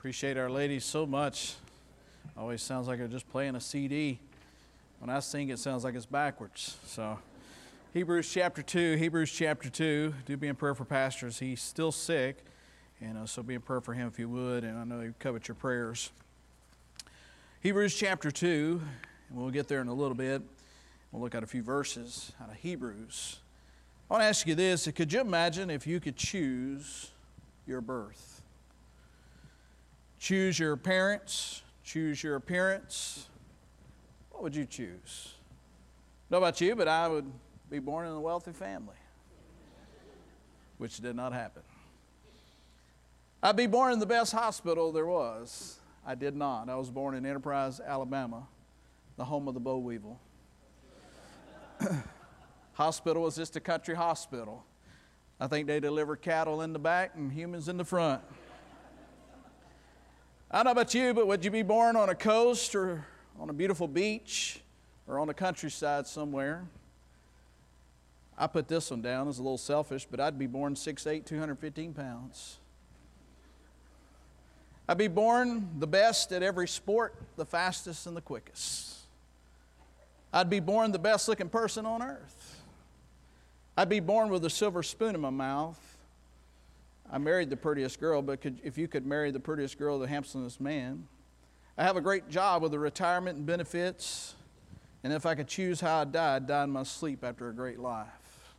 Appreciate our ladies so much. Always sounds like they're just playing a CD. When I sing, it sounds like it's backwards. So, Hebrews chapter 2. Do be in prayer for pastors. He's still sick, and so be in prayer for him if you would, and I know he covet your prayers. Hebrews chapter 2, and we'll get there in a little bit. We'll look at a few verses out of Hebrews. I want to ask you this. Could you imagine if you could choose your birth? Choose your parents, choose your appearance. What would you choose? I don't know about you, but I would be born in a wealthy family, which did not happen. I'd be born in the best hospital there was. I did not. I was born in Enterprise, Alabama, the home of the boll weevil. Hospital was just a country hospital. I think they deliver cattle in the back and humans in the front. I don't know about you, but would you be born on a coast or on a beautiful beach or on the countryside somewhere? I put this one down as a little selfish, but I'd be born 6'8", 215 pounds. I'd be born the best at every sport, the fastest and the quickest. I'd be born the best looking person on earth. I'd be born with a silver spoon in my mouth. I married the prettiest girl, but if you could marry the prettiest girl, the handsomest man. I have a great job with the retirement and benefits. And if I could choose how I'd die in my sleep after a great life.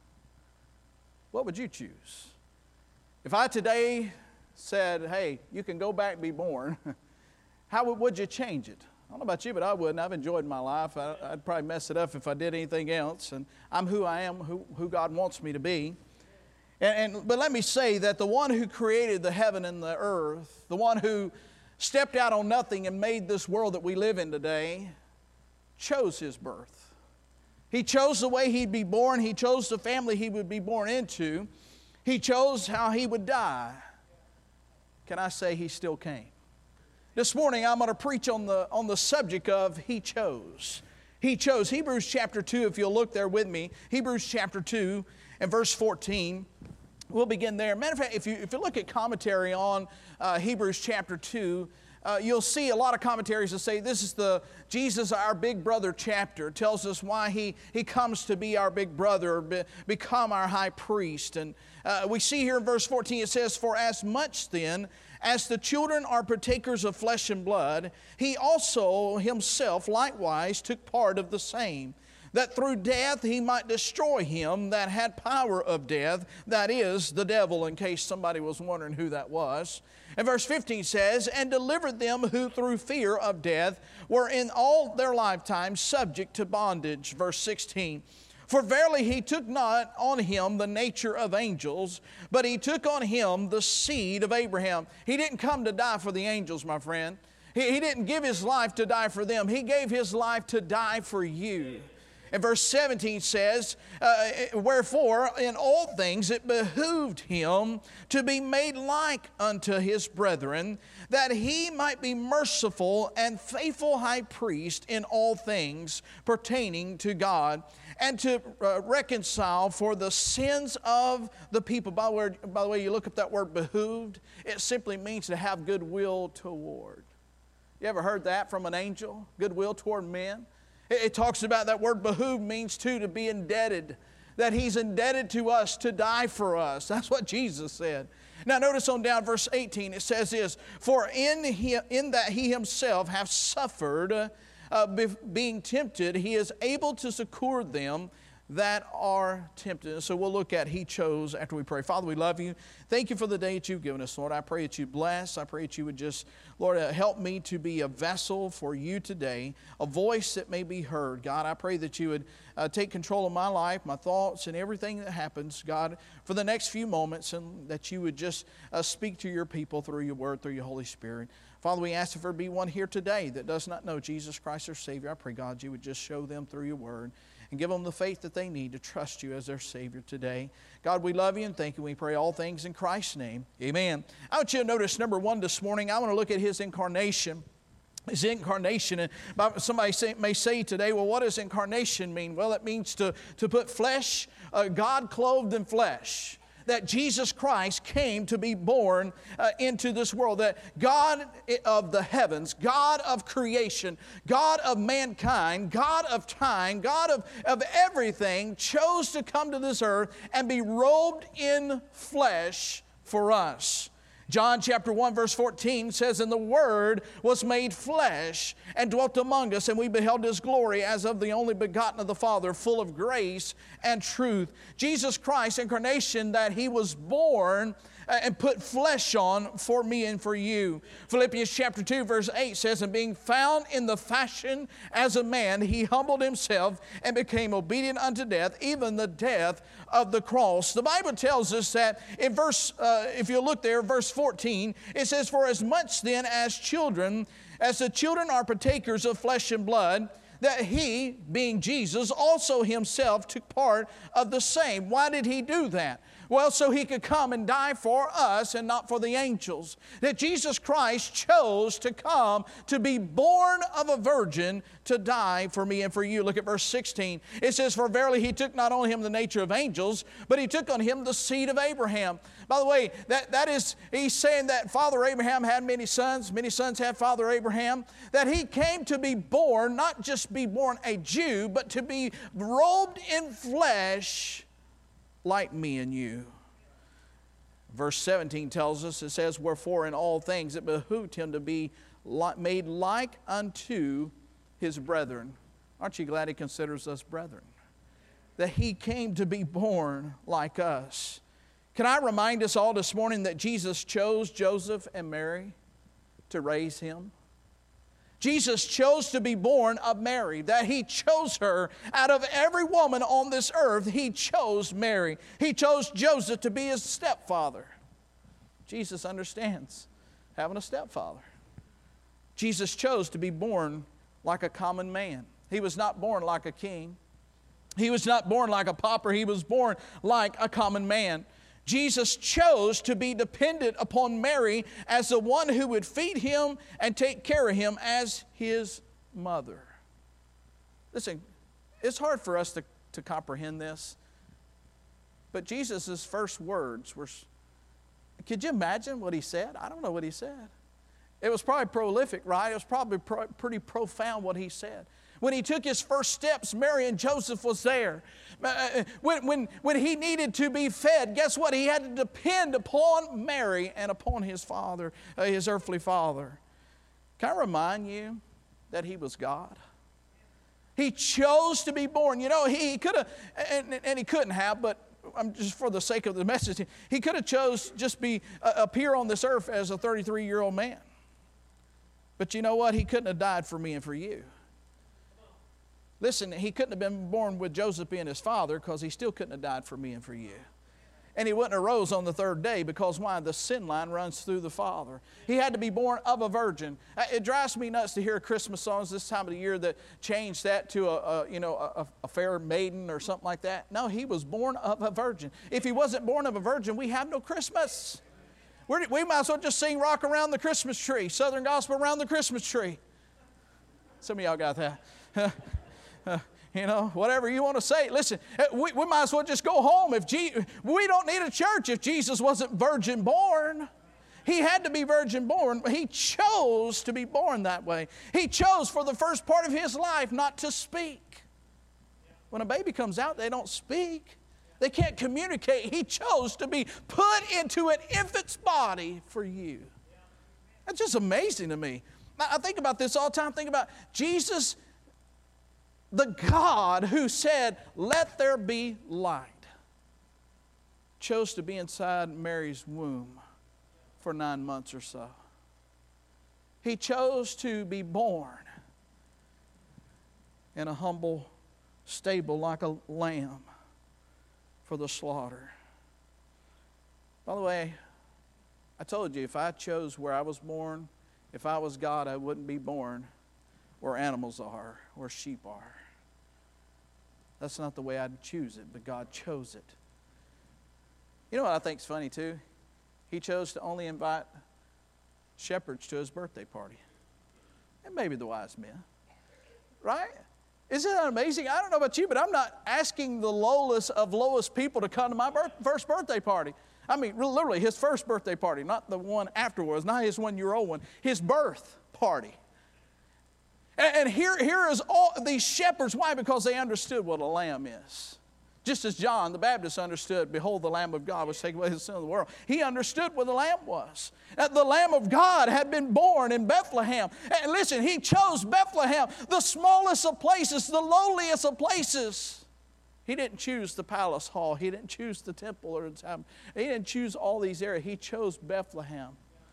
What would you choose? If I today said, hey, you can go back and be born, how would you change it? I don't know about you, but I wouldn't. I've enjoyed my life. I'd probably mess it up if I did anything else. And I'm who I am, who God wants me to be. But let me say that the one who created the heaven and the earth, the one who stepped out on nothing and made this world that we live in today, chose his birth. He chose the way he'd be born. He chose the family he would be born into. He chose how he would die. Can I say he still came? This morning I'm going to preach on the subject of he chose. He chose. Hebrews chapter 2, if you'll look there with me. Hebrews chapter 2 and verse 14. We'll begin there. Matter of fact, if you look at commentary on Hebrews chapter 2, you'll see a lot of commentaries that say this is the Jesus, our big brother chapter. It tells us why he comes to be our big brother, become our high priest. And we see here in verse 14, it says, for as much then as the children are partakers of flesh and blood, he also himself likewise took part of the same, that through death he might destroy him that had power of death, that is, the devil, in case somebody was wondering who that was. And verse 15 says, and delivered them who through fear of death were in all their lifetime subject to bondage. Verse 16, for verily he took not on him the nature of angels, but he took on him the seed of Abraham. He didn't come to die for the angels, my friend. He didn't give his life to die for them. He gave his life to die for you. And verse 17 says, wherefore in all things it behooved him to be made like unto his brethren, that he might be merciful and faithful high priest in all things pertaining to God, and to reconcile for the sins of the people. By the way, you look up that word behooved, it simply means to have goodwill toward. You ever heard that from an angel? Goodwill toward men? It talks about that word behoove means too to be indebted, that he's indebted to us to die for us. That's what Jesus said. Now notice on down verse 18 it says this, for in that he himself hath suffered being tempted, he is able to succor them that are tempted. And so we'll look at he chose after we pray. Father, we love you. Thank you for the day that you've given us, Lord. I pray that you bless. I pray that you would just, Lord, help me to be a vessel for you today, a voice that may be heard. God, I pray that you would take control of my life, my thoughts, and everything that happens, God, for the next few moments, and that you would just speak to your people through your word, through your Holy Spirit. Father, we ask if there be one here today that does not know Jesus Christ, their Savior. I pray, God, you would just show them through your word and give them the faith that they need to trust you as their Savior today. God, we love you and thank you. We pray all things in Christ's name. Amen. I want you to notice number one this morning. I want to look at his incarnation. His incarnation. And somebody may say today, well, what does incarnation mean? Well, it means to put flesh, God clothed in flesh. that Jesus Christ came to be born into this world, that God of the heavens, God of creation, God of mankind, God of time, God of everything, chose to come to this earth and be robed in flesh for us. John chapter 1 verse 14 says, "And the Word was made flesh and dwelt among us, and we beheld His glory as of the only begotten of the Father, full of grace and truth." Jesus Christ's incarnation, that He was born and put flesh on for me and for you. Philippians chapter 2 verse 8 says, "And being found in the fashion as a man, He humbled Himself and became obedient unto death, even the death of the cross." The Bible tells us that in if you look there, verse 14, it says, "For as much then as the children are partakers of flesh and blood, that He, being Jesus, also Himself took part of the same." Why did He do that? Well, so He could come and die for us and not for the angels. That Jesus Christ chose to come to be born of a virgin to die for me and for you. Look at verse 16. It says, "For verily He took not on Him the nature of angels, but He took on Him the seed of Abraham." By the way, that is, He's saying that Father Abraham had many sons had Father Abraham, that He came to be born, not just be born a Jew, but to be robed in flesh like me and you. Verse 17 tells us, it says, "Wherefore in all things it behooved Him to be made like unto His brethren." Aren't you glad He considers us brethren? That He came to be born like us. Can I remind us all this morning that Jesus chose Joseph and Mary to raise Him? Jesus chose to be born of Mary, that He chose her. Out of every woman on this earth, He chose Mary. He chose Joseph to be His stepfather. Jesus understands having a stepfather. Jesus chose to be born like a common man. He was not born like a king. He was not born like a pauper. He was born like a common man. Jesus chose to be dependent upon Mary as the one who would feed Him and take care of Him as His mother. Listen, it's hard for us to comprehend this, but Jesus' first words were, could you imagine what He said? I don't know what He said. It was probably prolific, right? It was probably pretty profound what He said. When He took His first steps, Mary and Joseph was there. When He needed to be fed, guess what? He had to depend upon Mary and upon His father, His earthly father. Can I remind you that He was God? He chose to be born. You know, He could have, and He couldn't have, but just for the sake of the message, He could have chose just appear on this earth as a 33-year-old man. But you know what? He couldn't have died for me and for you. Listen, He couldn't have been born with Joseph being His father, because He still couldn't have died for me and for you. And He wouldn't have rose on the third day, because why? The sin line runs through the Father. He had to be born of a virgin. It drives me nuts to hear Christmas songs this time of the year that change that to a fair maiden or something like that. No, He was born of a virgin. If He wasn't born of a virgin, we have no Christmas. We might as well just sing "Rock Around the Christmas Tree," Southern Gospel around the Christmas tree. Some of y'all got that. Whatever you want to say. Listen, we might as well just go home. We don't need a church if Jesus wasn't virgin born. He had to be virgin born. He chose to be born that way. He chose for the first part of His life not to speak. When a baby comes out, they don't speak. They can't communicate. He chose to be put into an infant's body for you. That's just amazing to me. I think about this all the time. Think about Jesus, the God who said, "Let there be light," chose to be inside Mary's womb for 9 months or so. He chose to be born in a humble stable like a lamb for the slaughter. By the way, I told you, if I chose where I was born, if I was God, I wouldn't be born where animals are, where sheep are. That's not the way I'd choose it, but God chose it. You know what I think is funny too? He chose to only invite shepherds to His birthday party. And maybe the wise men. Right? Isn't that amazing? I don't know about you, but I'm not asking the lowest of lowest people to come to my first birthday party. I mean, literally his first birthday party, not the one afterwards, not his 1-year-old one, his birth party. And here is all these shepherds. Why? Because they understood what a lamb is. Just as John the Baptist understood, behold, the Lamb of God was taking away the sin of the world. He understood what the Lamb was. The Lamb of God had been born in Bethlehem. And listen, he chose Bethlehem, the smallest of places, the lowliest of places. He didn't choose the palace hall. He didn't choose the temple or the tabernacle. He didn't choose all these areas. He chose Bethlehem.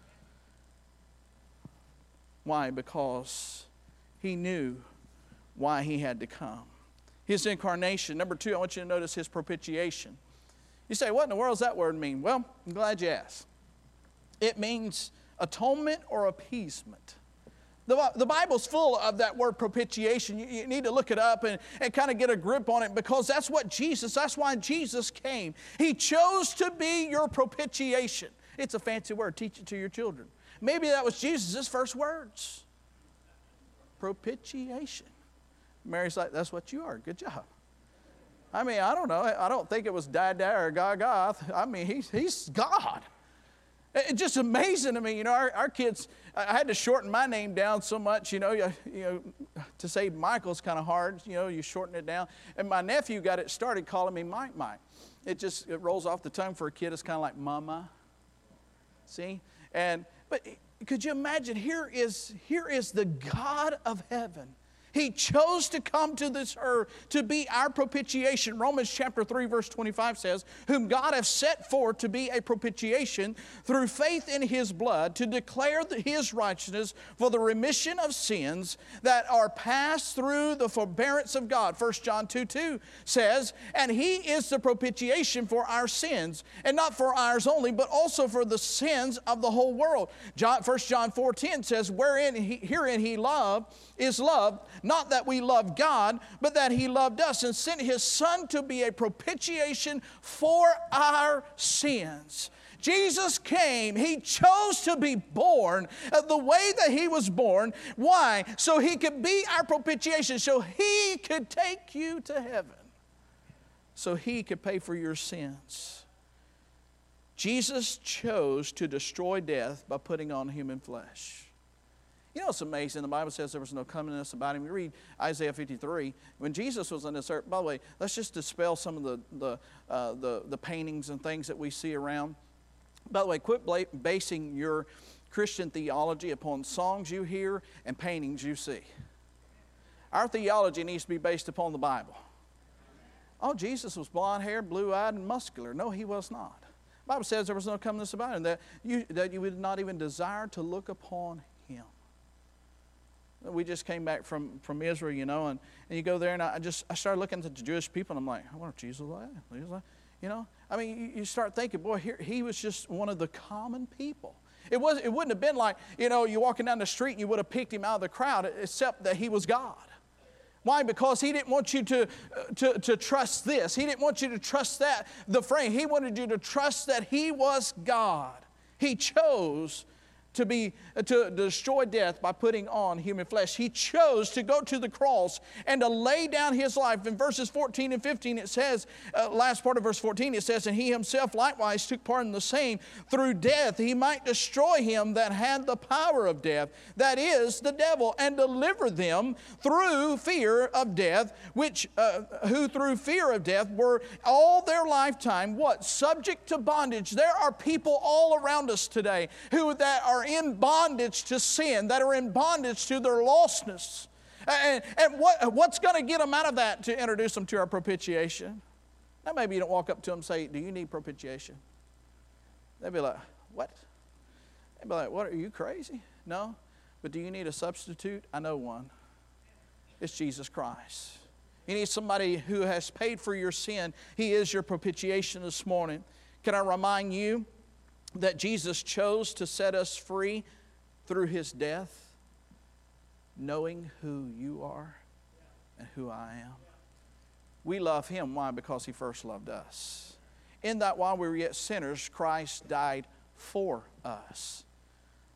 Why? Because he knew why he had to come. His incarnation. Number 2, I want you to notice his propitiation. You say, what in the world does that word mean? Well, I'm glad you asked. It means atonement or appeasement. The Bible's full of that word propitiation. You need to look it up and kind of get a grip on it, because that's why Jesus came. He chose to be your propitiation. It's a fancy word. Teach it to your children. Maybe that was Jesus' first words. Propitiation. Mary's like, that's what you are. Good job. I mean, I don't know. I don't think it was Dada or Gaga. I mean, he's God. It's just amazing to me. You know, our kids, I had to shorten my name down so much, you know, to say Michael's kind of hard. You know, you shorten it down. And my nephew got it started calling me Mike. It rolls off the tongue for a kid. It's kind of like Mama. See? But could you imagine, here is the God of heaven. He chose to come to this earth to be our propitiation. Romans chapter 3 verse 25 says, whom God hath set forth to be a propitiation through faith in his blood, to declare his righteousness for the remission of sins that are passed through the forbearance of God. 1 John 2:2 says, and he is the propitiation for our sins, and not for ours only, but also for the sins of the whole world. 1 John 4:10 says, herein he is loved, not that we love God, but that he loved us and sent his Son to be a propitiation for our sins. Jesus came. He chose to be born the way that he was born. Why? So he could be our propitiation, so he could take you to heaven, so he could pay for your sins. Jesus chose to destroy death by putting on human flesh. You know, it's amazing. The Bible says there was no comeliness about him. We read Isaiah 53. When Jesus was on this earth, by the way, let's just dispel some of the paintings and things that we see around. By the way, quit basing your Christian theology upon songs you hear and paintings you see. Our theology needs to be based upon the Bible. Oh, Jesus was blonde-haired, blue-eyed, and muscular. No, he was not. The Bible says there was no comeliness about him, that you would not even desire to look upon him. We just came back from Israel, you know, and you go there, and I started looking at the Jewish people, and I'm like, I wonder if Jesus was like, you know. I mean, you start thinking, boy, he was just one of the common people. It wouldn't have been like, you know, you're walking down the street and you would have picked him out of the crowd, except that he was God. Why? Because he didn't want you to trust this. He didn't want you to trust that, the frame. He wanted you to trust that he was God. He chose to destroy death by putting on human flesh. He chose to go to the cross and to lay down his life. In verses 14 and 15 it says, last part of verse 14 it says, and he himself likewise took part in the same, through death he might destroy him that had the power of death, that is, the devil, and deliver them through fear of death, who through fear of death were all their lifetime, what? Subject to bondage. There are people all around us today that are in bondage to sin, that are in bondage to their lostness. And what's going to get them out of that to introduce them to our propitiation? Now maybe you don't walk up to them and say, do you need propitiation? They'd be like, what? They'd be like, what, are you crazy? No. But do you need a substitute? I know one. It's Jesus Christ. You need somebody who has paid for your sin. He is your propitiation this morning. Can I remind you that Jesus chose to set us free through his death, knowing who you are and who I am? We love him. Why? Because he first loved us. In that while we were yet sinners, Christ died for us.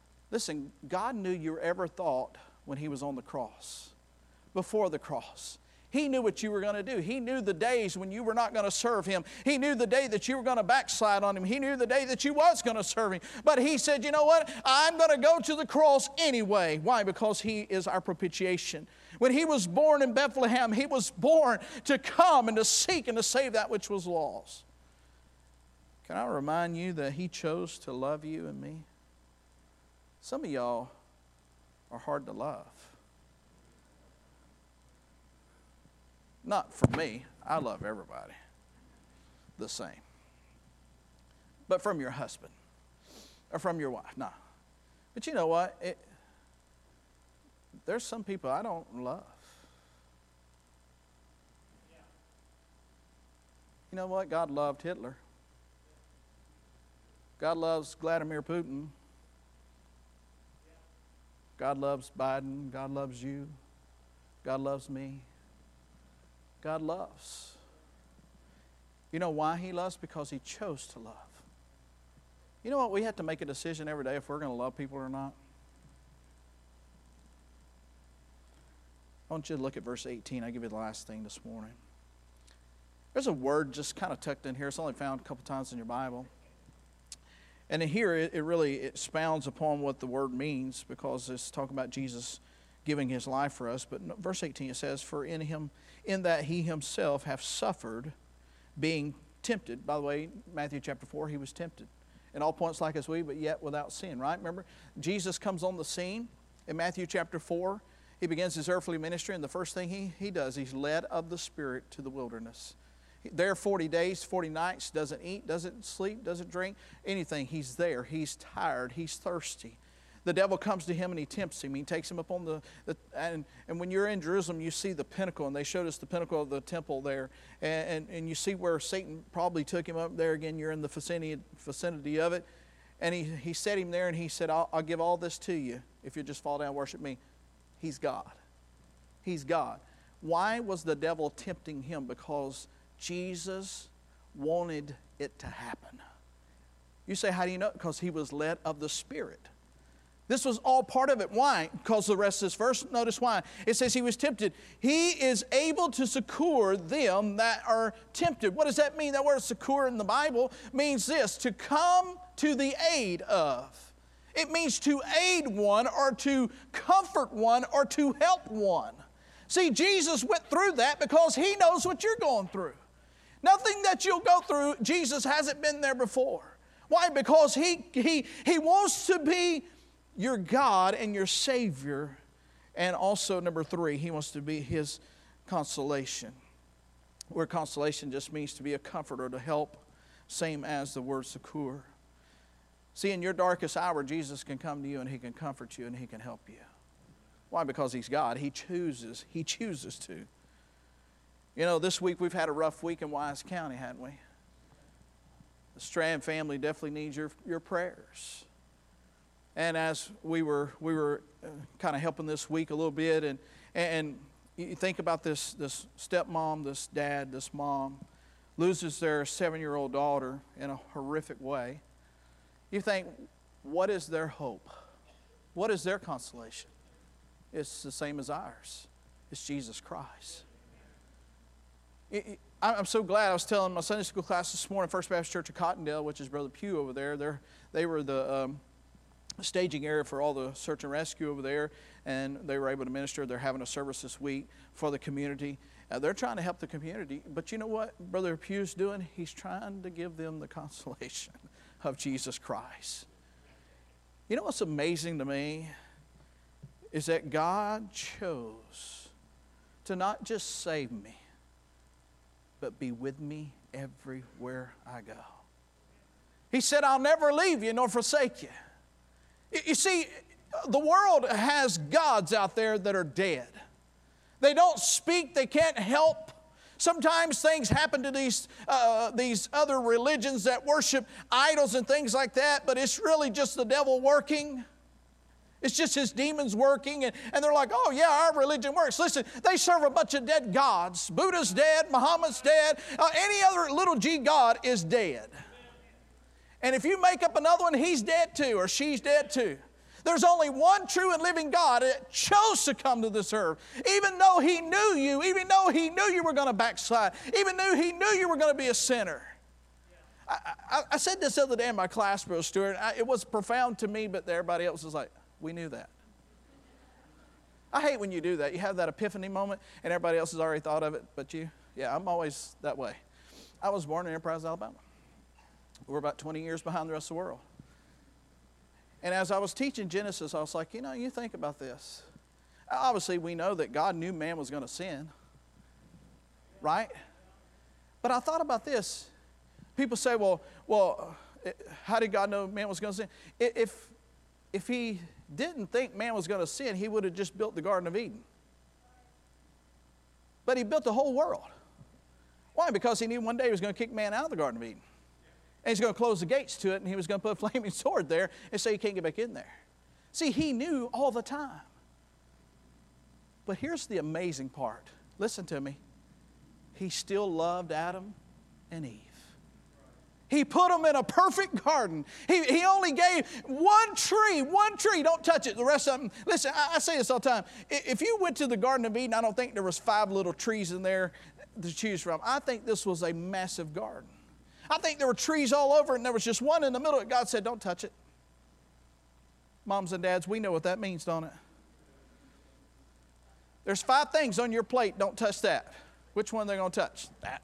Listen, God knew your every thought when he was on the cross. Before the cross, He knew what you were going to do. He knew the days when you were not going to serve Him. He knew the day that you were going to backslide on Him. He knew the day that you was going to serve Him. But He said, you know what? I'm going to go to the cross anyway. Why? Because He is our propitiation. When He was born in Bethlehem, He was born to come and to seek and to save that which was lost. Can I remind you that He chose to love you and me? Some of y'all are hard to love. Not for me. I love everybody the same. But from your husband or from your wife, no. But you know what? There's some people I don't love. You know what? God loved Hitler. God loves Vladimir Putin. God loves Biden. God loves you. God loves me. God loves. You know why He loves? Because He chose to love. You know what? We have to make a decision every day if we're going to love people or not. I want you to look at verse 18. I'll give you the last thing this morning. There's a word just kind of tucked in here. It's only found a couple times in your Bible. And in here, it really expounds upon what the word means, because it's talking about Jesus giving His life for us. But verse 18, it says, for in that He Himself hath suffered, being tempted. By the way, Matthew chapter 4, He was tempted in all points like as we, but yet without sin, right? Remember, Jesus comes on the scene in Matthew chapter 4. He begins His earthly ministry, and the first thing he does, He's led of the Spirit to the wilderness. There 40 days, 40 nights, doesn't eat, doesn't sleep, doesn't drink, anything. He's there. He's tired. He's thirsty. The devil comes to Him and he tempts Him. He takes Him up on and when you're in Jerusalem, you see the pinnacle, and they showed us the pinnacle of the temple there. And you see where Satan probably took Him up there. Again, you're in the vicinity of it. And he set Him there, and He said, I'll give all this to you if you just fall down and worship me. He's God. He's God. Why was the devil tempting Him? Because Jesus wanted it to happen. You say, how do you know? Because He was led of the Spirit. This was all part of it. Why? Because the rest of this verse, notice why. It says He was tempted. He is able to succor them that are tempted. What does that mean? That word succor in the Bible means this: to come to the aid of. It means to aid one, or to comfort one, or to help one. See, Jesus went through that because He knows what you're going through. Nothing that you'll go through, Jesus hasn't been there before. Why? Because He wants to be your God and your Savior. And also, number 3, He wants to be His consolation. Where consolation just means to be a comfort or to help, same as the word succor. See, in your darkest hour, Jesus can come to you and He can comfort you and He can help you. Why? Because He's God. He chooses to. You know, this week we've had a rough week in Wise County, hadn't we? The Strand family definitely needs your prayers. And as we were kind of helping this week a little bit, and you think about this stepmom, this dad, this mom loses their 7-year-old daughter in a horrific way. You think, what is their hope? What is their consolation? It's the same as ours. It's Jesus Christ. I'm so glad. I was telling my Sunday school class this morning, First Baptist Church of Cottondale, which is Brother Pugh over there. They were the staging area for all the search and rescue over there, and they were able to minister. They're having a service this week for the community. They're trying to help the community. But you know what Brother Pugh's doing? He's trying to give them the consolation of Jesus Christ. You know what's amazing to me is that God chose to not just save me, but be with me everywhere I go. He said, I'll never leave you nor forsake you. You see, the world has gods out there that are dead. They don't speak, they can't help. Sometimes things happen to these other religions that worship idols and things like that, but it's really just the devil working. It's just his demons working, and they're like, oh yeah, our religion works. Listen, they serve a bunch of dead gods. Buddha's dead, Muhammad's dead, any other little g god is dead. And if you make up another one, he's dead too, or she's dead too. There's only one true and living God that chose to come to this earth. Even though He knew you, even though He knew you were going to backslide, even though He knew you were going to be a sinner. I said this the other day in my class, Brother Stewart. It was profound to me, but everybody else was like, we knew that. I hate when you do that. You have that epiphany moment, and everybody else has already thought of it, but you, yeah, I'm always that way. I was born in Enterprise, Alabama. We're about 20 years behind the rest of the world. And as I was teaching Genesis, I was like, you think about this. Obviously, we know that God knew man was going to sin, right? But I thought about this. People say, well, how did God know man was going to sin? If He didn't think man was going to sin, He would have just built the Garden of Eden. But He built the whole world. Why? Because He knew one day He was going to kick man out of the Garden of Eden. And He's going to close the gates to it, and He was going to put a flaming sword there and say you can't get back in there. See, He knew all the time. But here's the amazing part. Listen to me. He still loved Adam and Eve. He put them in a perfect garden. He only gave one tree. Don't touch it. The rest of them, listen, I say this all the time. If you went to the Garden of Eden, I don't think there was 5 little trees in there to choose from. I think this was a massive garden. I think there were trees all over, and there was just one in the middle. God said, don't touch it. Moms and dads, we know what that means, don't it? There's 5 things on your plate. Don't touch that. Which one are they going to touch? That.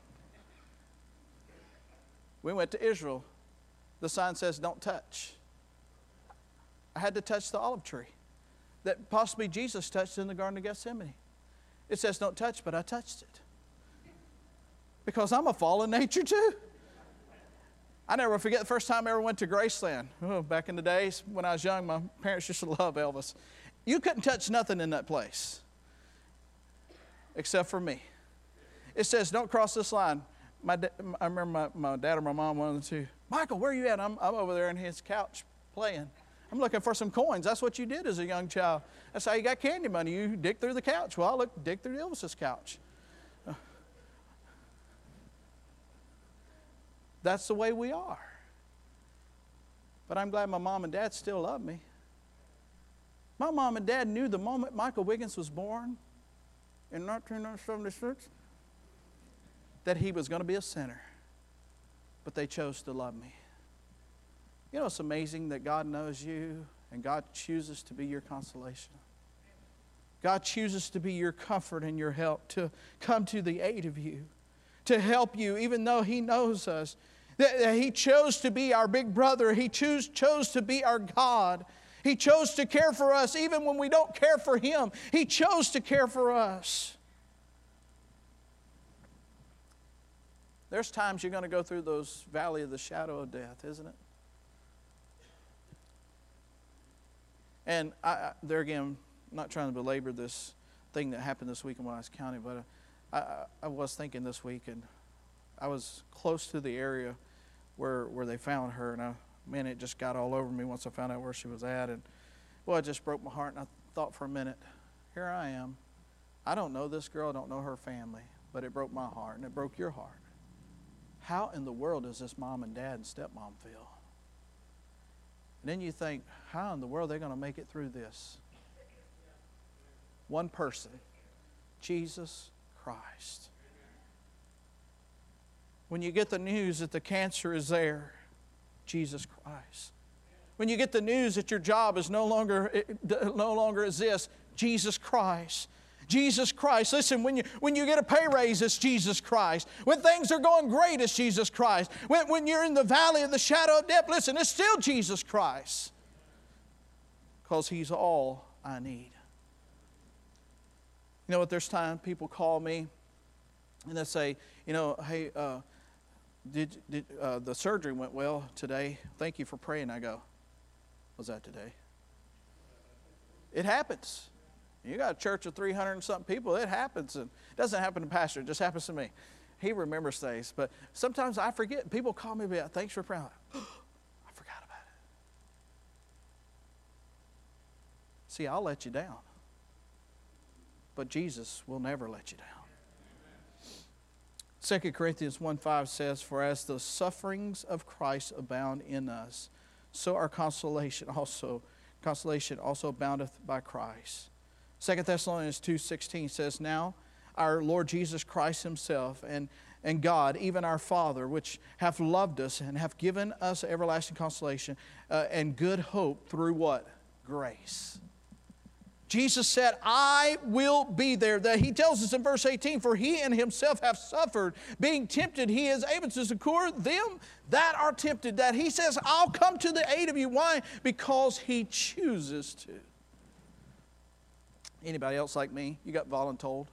We went to Israel. The sign says, don't touch. I had to touch the olive tree that possibly Jesus touched in the Garden of Gethsemane. It says, don't touch, but I touched it. Because I'm a fallen nature too. I never forget the first time I ever went to Graceland. Oh, back in the days when I was young, my parents used to love Elvis. You couldn't touch nothing in that place except for me. It says, don't cross this line. I remember my dad or my mom, one of the two. Michael, where are you at? I'm over there on his couch playing. I'm looking for some coins. That's what you did as a young child. That's how you got candy money. You dig through the couch. Well, I dig through Elvis's couch. That's the way we are. But I'm glad my mom and dad still love me. My mom and dad knew the moment Michael Wiggins was born in 1976 that he was going to be a sinner. But they chose to love me. You know, it's amazing that God knows you and God chooses to be your consolation. God chooses to be your comfort and your help, to come to the aid of you, to help you, even though He knows us. That He chose to be our big brother. He chose to be our God. He chose to care for us even when we don't care for Him. He chose to care for us. There's times you're going to go through those valley of the shadow of death, isn't it? And there again, I'm not trying to belabor this thing that happened this week in Wise County, but I was thinking this week, and I was close to the area where they found her, and it just got all over me once I found out where she was at, and well, it just broke my heart, and I thought for a minute, here I am. I don't know this girl, I don't know her family, but it broke my heart, and it broke your heart. How in the world does this mom and dad and stepmom feel? And then you think, how in the world are they going to make it through this? One person, Jesus Christ. When you get the news that the cancer is there, Jesus Christ. When you get the news that your job is no longer exists, Jesus Christ. Jesus Christ. Listen, when you get a pay raise, it's Jesus Christ. When things are going great, it's Jesus Christ. When you're in the valley of the shadow of death, listen, it's still Jesus Christ. Because He's all I need. You know what, there's times people call me and they say, hey, the surgery went well today. Thank you for praying. I go, was that today? It happens. You got a church of 300 and something people, it happens. And it doesn't happen to Pastor, it just happens to me. He remembers things. But sometimes I forget. People call me about, thanks for praying. I forgot about it. See, I'll let you down. But Jesus will never let you down. 2 Corinthians 1:5 says, for as the sufferings of Christ abound in us, so our consolation also consolation also aboundeth by Christ. 2 Thessalonians 2:16 says, now our Lord Jesus Christ himself and God, even our Father, which hath loved us and hath given us everlasting consolation and good hope through what? Grace. Jesus said, I will be there. That he tells us in verse 18, for he in himself hath suffered, being tempted, he is able to succor them that are tempted. That he says, I'll come to the aid of you. Why? Because he chooses to. Anybody else like me? You got voluntold?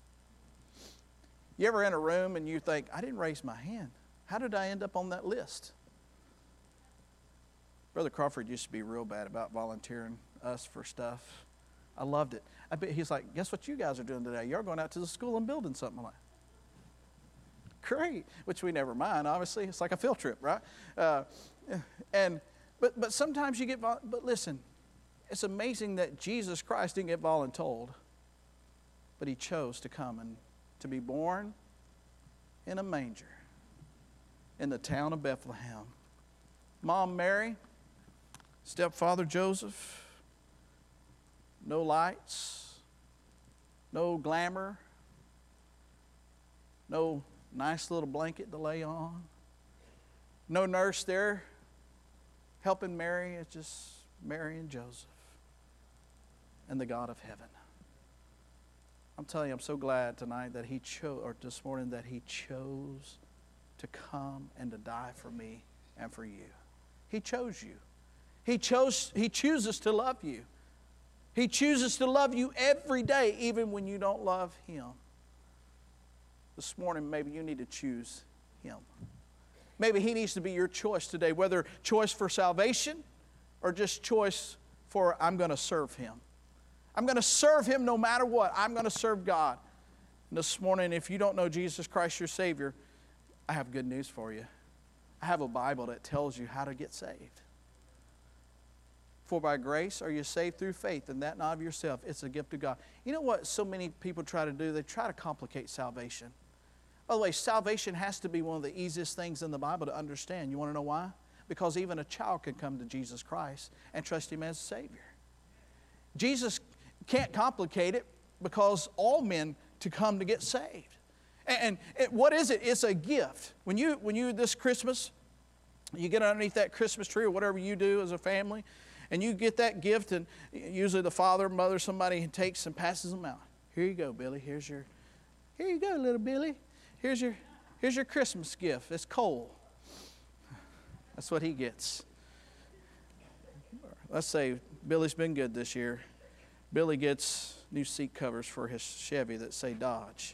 You ever in a room and you think, I didn't raise my hand. How did I end up on that list? Brother Crawford used to be real bad about volunteering us for stuff. I loved it. I bet he's like, guess what you guys are doing today? You're going out to the school and building something like that. Great. Which we never mind, obviously. It's like a field trip, right? But sometimes you get, but listen, it's amazing that Jesus Christ didn't get voluntold, but he chose to come and to be born in a manger in the town of Bethlehem. Mom Mary, stepfather Joseph, no lights, no glamour, no nice little blanket to lay on, no nurse there helping Mary. It's just Mary and Joseph and the God of heaven. I'm telling you, I'm so glad tonight that he chose, or this morning, that he chose to come and to die for me and for you. He chose you. He chooses to love you. He chooses to love you every day, even when you don't love him. This morning, maybe you need to choose him. Maybe he needs to be your choice today, whether choice for salvation or just choice for I'm going to serve him. I'm going to serve him no matter what. I'm going to serve God. And this morning, if you don't know Jesus Christ, your Savior, I have good news for you. I have a Bible that tells you how to get saved. For by grace are you saved through faith, and that not of yourself. It's a gift of God. You know what so many people try to do? They try to complicate salvation. By the way, salvation has to be one of the easiest things in the Bible to understand. You want to know why? Because even a child can come to Jesus Christ and trust him as a Savior. Jesus can't complicate it because all men to come to get saved. And what is it? It's a gift. When you this Christmas, you get underneath that Christmas tree or whatever you do as a family, and you get that gift, and usually the father, mother, somebody takes and passes them out. Here you go, Billy. Here you go, little Billy. Here's your Christmas gift. It's coal. That's what he gets. Let's say Billy's been good this year. Billy gets new seat covers for his Chevy that say Dodge.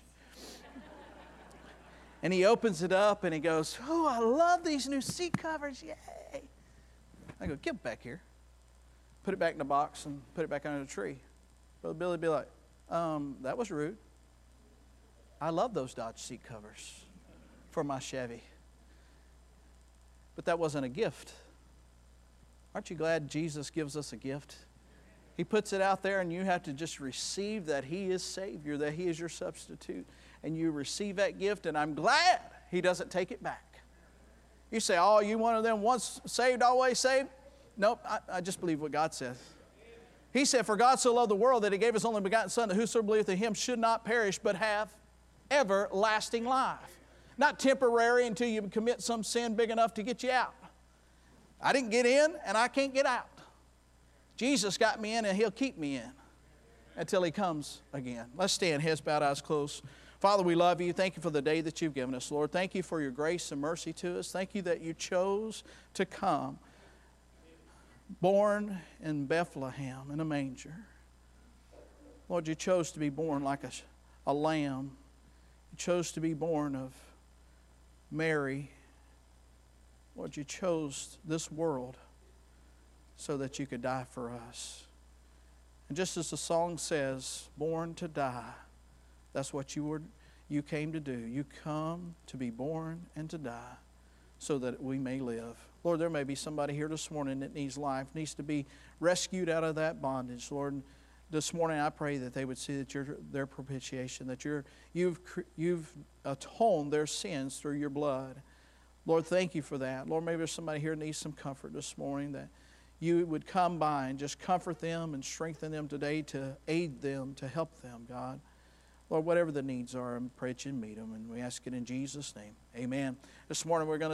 And he opens it up and he goes, oh, I love these new seat covers. Yay. I go, give it back here. Put it back in the box and put it back under the tree. Brother Billy would be like, that was rude. I love those Dodge seat covers for my Chevy. But that wasn't a gift. Aren't you glad Jesus gives us a gift? He puts it out there and you have to just receive that he is Savior, that he is your substitute. And you receive that gift, and I'm glad he doesn't take it back. You say, oh, you one of them once saved, always saved? Nope, I just believe what God says. He said, for God so loved the world that he gave his only begotten Son, that whosoever believeth in him should not perish, but have everlasting life. Not temporary until you commit some sin big enough to get you out. I didn't get in, and I can't get out. Jesus got me in, and he'll keep me in until he comes again. Let's stand, heads bowed, eyes closed. Father, we love you. Thank you for the day that you've given us, Lord. Thank you for your grace and mercy to us. Thank you that you chose to come, born in Bethlehem in a manger. Lord, you chose to be born like a lamb. You chose to be born of Mary. Lord, you chose this world so that you could die for us. And just as the song says, born to die, that's what you came to do. You come to be born and to die so that we may live. Lord, there may be somebody here this morning that needs life, needs to be rescued out of that bondage. Lord, this morning I pray that they would see that you're their propitiation, that you've atoned their sins through your blood. Lord, thank you for that. Lord, maybe there's somebody here that needs some comfort this morning, that you would come by and just comfort them and strengthen them today, to aid them, to help them, God. Lord, whatever the needs are, I pray that you meet them, and we ask it in Jesus' name. Amen. This morning we're going to